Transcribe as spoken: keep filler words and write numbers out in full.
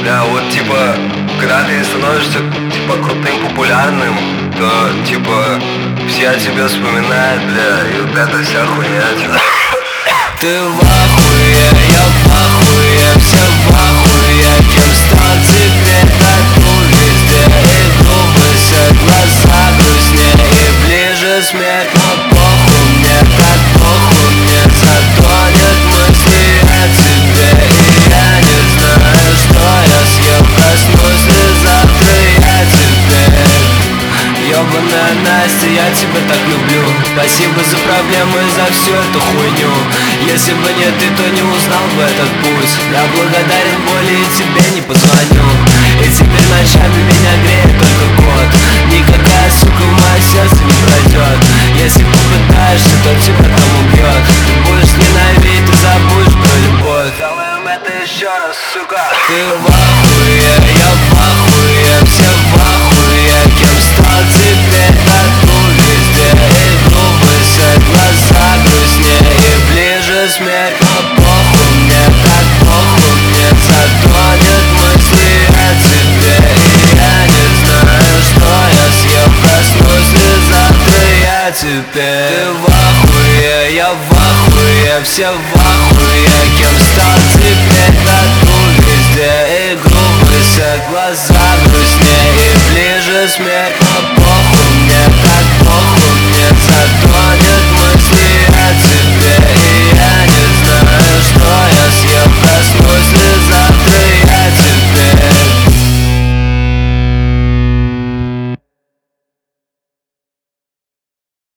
Бля, вот типа, когда ты становишься типа крутым, популярным, то типа все о тебе вспоминают, бля, и вот эта вся хуйня, типа. Ты в ахуе, я в ахуе, все в ахуе, кем стал теперь тату везде. И глупые глаза грустнее, и ближе смерть, но похуй мне, так похуй мне, затонет мысли о тебе. И я не знаю, что я съел, проснусь ли завтра я теперь. Ёбаная Настя, я тебя так люблю. Спасибо за проблемы, за всю эту хуйню. Если бы не ты, то не узнал бы этот путь. Я благодарен боли и тебе не позвоню. И теперь ночами меня греет только кот. Никакая сука в мое сердце не пройдет. Если попытаешься, то тебя там убьет. Ты будешь ненавидеть и забудешь про любовь. Делаем это еще раз, сука. Ты в ахуе, я в ахуе, все в ахуе, кем стал теперь тату везде. И глупые глаза грустнее, и ближе смерть, но похуй мне, так похуй мне, затонет мысли о тебе. И я не знаю, что я съел, проснусь ли завтра я теперь. Ты в ахуе, я в ахуе, все в ахуе, кем стал теперь тату везде. И глупые глаза грустнее, и ближе смерть, но похуй мне, так похуй мне, затонет